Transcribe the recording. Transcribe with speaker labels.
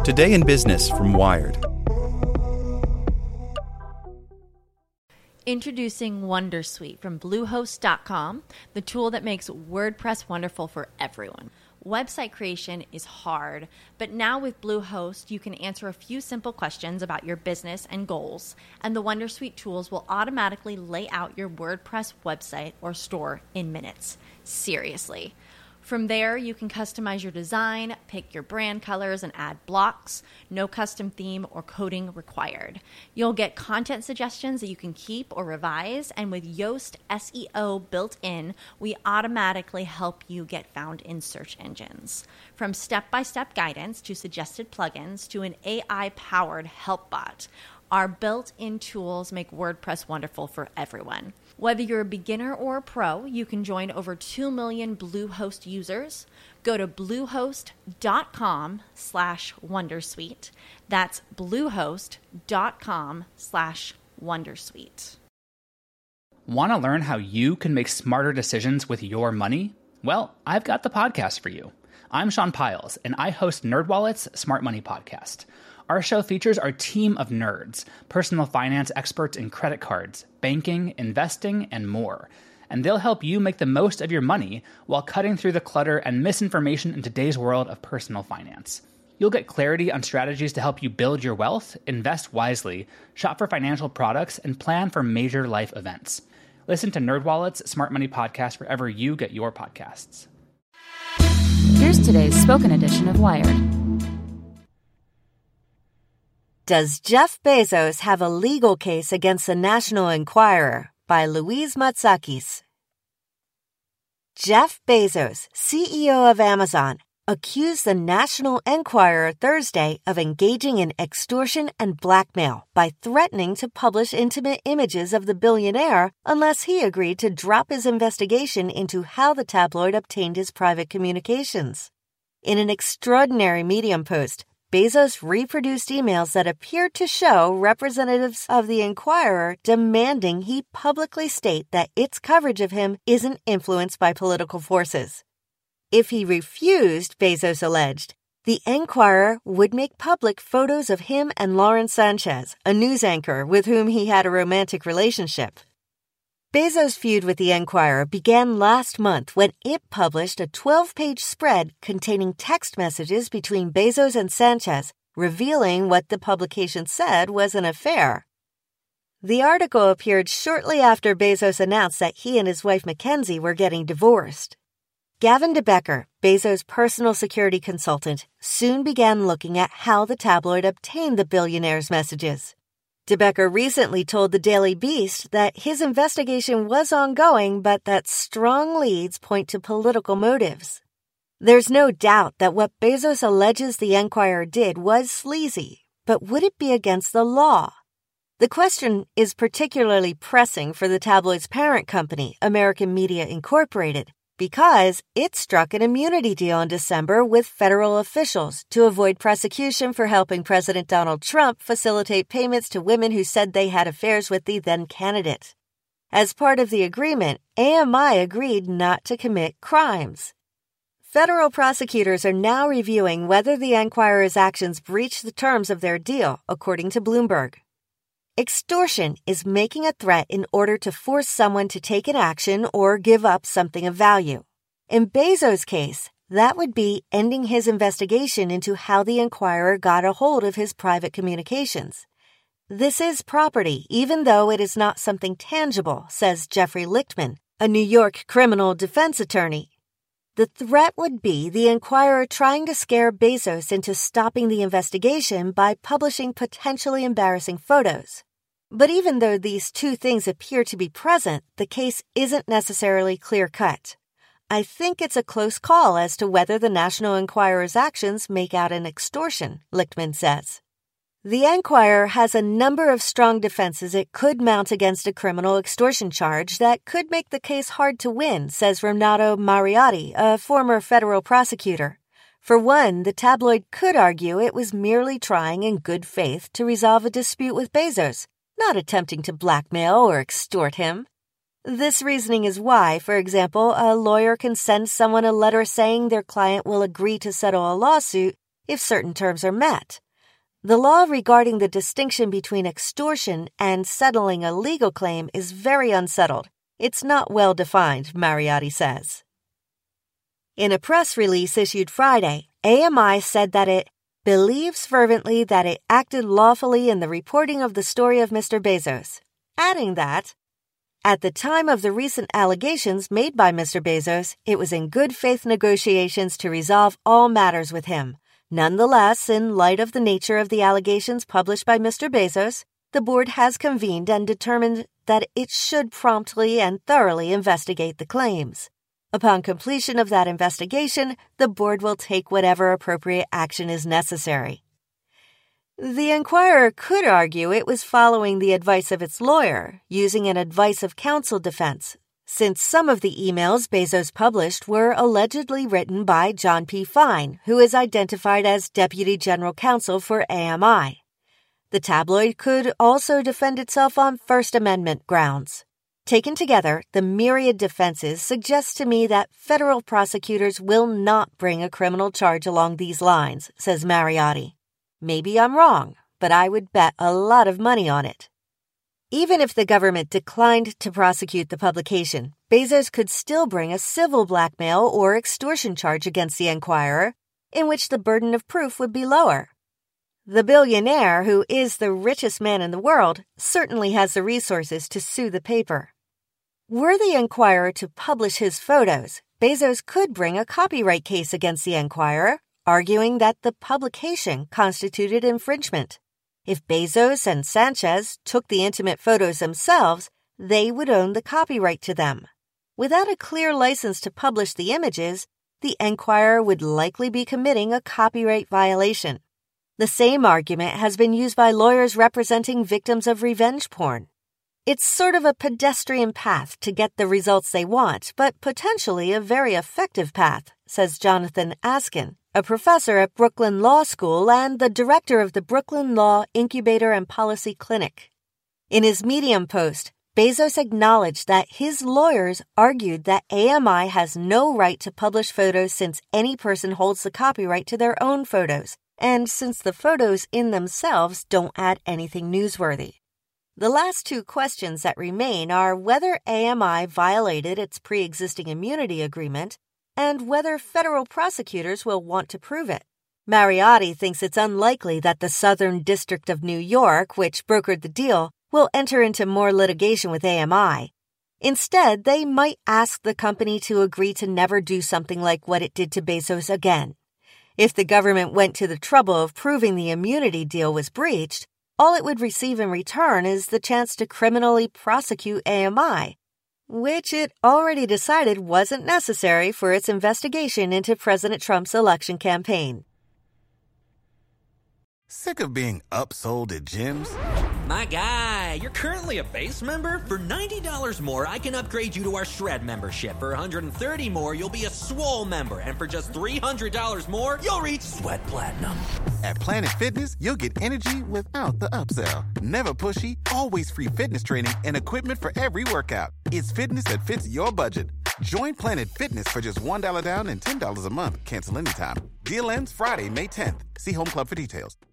Speaker 1: Today in Business from Wired.
Speaker 2: Introducing Wondersuite from Bluehost.com, the tool that makes WordPress wonderful for everyone. Website creation is hard, but now with Bluehost, you can answer a few simple questions about your business and goals, and the Wondersuite tools will automatically lay out your WordPress website or store in minutes. Seriously. From there, you can customize your design, pick your brand colors, and add blocks. No custom theme or coding required. You'll get content suggestions that you can keep or revise, and with Yoast SEO built in, we automatically help you get found in search engines. From step-by-step guidance to suggested plugins to an AI-powered help bot, our built-in tools make WordPress wonderful for everyone. Whether you're a beginner or a pro, you can join over 2 million Bluehost users. Go to bluehost.com/wondersuite. That's bluehost.com/wondersuite.
Speaker 3: Want to learn how you can make smarter decisions with your money? Well, I've got the podcast for you. I'm Sean Piles, and I host NerdWallet's Smart Money Podcast. Our show features our team of nerds, personal finance experts in credit cards, banking, investing, and more. And they'll help you make the most of your money while cutting through the clutter and misinformation in today's world of personal finance. You'll get clarity on strategies to help you build your wealth, invest wisely, shop for financial products, and plan for major life events. Listen to NerdWallet's Smart Money Podcast wherever you get your podcasts.
Speaker 4: Here's today's spoken edition of Wired.
Speaker 5: Does Jeff Bezos have a legal case against the National Enquirer? By Louise Matsakis. Jeff Bezos, CEO of Amazon, accused the National Enquirer Thursday of engaging in extortion and blackmail by threatening to publish intimate images of the billionaire unless he agreed to drop his investigation into how the tabloid obtained his private communications. In an extraordinary Medium post, Bezos reproduced emails that appeared to show representatives of the Enquirer demanding he publicly state that its coverage of him isn't influenced by political forces. If he refused, Bezos alleged, the Enquirer would make public photos of him and Lauren Sanchez, a news anchor with whom he had a romantic relationship. Bezos' feud with the Enquirer began last month when it published a 12-page spread containing text messages between Bezos and Sanchez, revealing what the publication said was an affair. The article appeared shortly after Bezos announced that he and his wife Mackenzie were getting divorced. Gavin DeBecker, Bezos' personal security consultant, soon began looking at how the tabloid obtained the billionaire's messages. DeBecker recently told the Daily Beast that his investigation was ongoing, but that strong leads point to political motives. There's no doubt that what Bezos alleges the Enquirer did was sleazy, but would it be against the law? The question is particularly pressing for the tabloid's parent company, American Media Incorporated, because it struck an immunity deal in December with federal officials to avoid prosecution for helping President Donald Trump facilitate payments to women who said they had affairs with the then candidate. As part of the agreement, AMI agreed not to commit crimes. Federal prosecutors are now reviewing whether the Enquirer's actions breach the terms of their deal, according to Bloomberg. Extortion is making a threat in order to force someone to take an action or give up something of value. In Bezos' case, that would be ending his investigation into how the Enquirer got a hold of his private communications. This is property, even though it is not something tangible, says Jeffrey Lichtman, a New York criminal defense attorney. The threat would be the Enquirer trying to scare Bezos into stopping the investigation by publishing potentially embarrassing photos. But even though these two things appear to be present, the case isn't necessarily clear-cut. I think it's a close call as to whether the National Enquirer's actions make out an extortion, Lichtman says. The Enquirer has a number of strong defenses it could mount against a criminal extortion charge that could make the case hard to win, says Renato Mariotti, a former federal prosecutor. For one, the tabloid could argue it was merely trying in good faith to resolve a dispute with Bezos, not attempting to blackmail or extort him. This reasoning is why, for example, a lawyer can send someone a letter saying their client will agree to settle a lawsuit, if certain terms are met. The law regarding the distinction between extortion and settling a legal claim is very unsettled. It's not well defined, Mariotti says. In a press release issued Friday, AMI said that it believes fervently that it acted lawfully in the reporting of the story of Mr. Bezos, adding that, at the time of the recent allegations made by Mr. Bezos, it was in good faith negotiations to resolve all matters with him. Nonetheless, in light of the nature of the allegations published by Mr. Bezos, the board has convened and determined that it should promptly and thoroughly investigate the claims. Upon completion of that investigation, the board will take whatever appropriate action is necessary. The Enquirer could argue it was following the advice of its lawyer, using an advice of counsel defense, since some of the emails Bezos published were allegedly written by John P. Fine, who is identified as Deputy General Counsel for AMI. The tabloid could also defend itself on First Amendment grounds. Taken together, the myriad defenses suggest to me that federal prosecutors will not bring a criminal charge along these lines, says Mariotti. Maybe I'm wrong, but I would bet a lot of money on it. Even if the government declined to prosecute the publication, Bezos could still bring a civil blackmail or extortion charge against the Enquirer, in which the burden of proof would be lower. The billionaire, who is the richest man in the world, certainly has the resources to sue the paper. Were the Enquirer to publish his photos, Bezos could bring a copyright case against the Enquirer, arguing that the publication constituted infringement. If Bezos and Sanchez took the intimate photos themselves, they would own the copyright to them. Without a clear license to publish the images, the Enquirer would likely be committing a copyright violation. The same argument has been used by lawyers representing victims of revenge porn. It's sort of a pedestrian path to get the results they want, but potentially a very effective path, says Jonathan Askin, a professor at Brooklyn Law School and the director of the Brooklyn Law Incubator and Policy Clinic. In his Medium post, Bezos acknowledged that his lawyers argued that AMI has no right to publish photos since any person holds the copyright to their own photos, and since the photos in themselves don't add anything newsworthy. The last two questions that remain are whether AMI violated its pre-existing immunity agreement and whether federal prosecutors will want to prove it. Mariotti thinks it's unlikely that the Southern District of New York, which brokered the deal, will enter into more litigation with AMI. Instead, they might ask the company to agree to never do something like what it did to Bezos again. If the government went to the trouble of proving the immunity deal was breached, all it would receive in return is the chance to criminally prosecute AMI, which it already decided wasn't necessary for its investigation into President Trump's election campaign.
Speaker 6: Sick of being upsold at gyms?
Speaker 7: My guy, you're currently a base member? For $90 more, I can upgrade you to our Shred membership. For $130 more, you'll be a Swole member. And for just $300 more, you'll reach Sweat Platinum.
Speaker 6: At Planet Fitness, you'll get energy without the upsell. Never pushy, always free fitness training and equipment for every workout. It's fitness that fits your budget. Join Planet Fitness for just $1 down and $10 a month. Cancel anytime. Deal ends Friday, May 10th. See Home Club for details.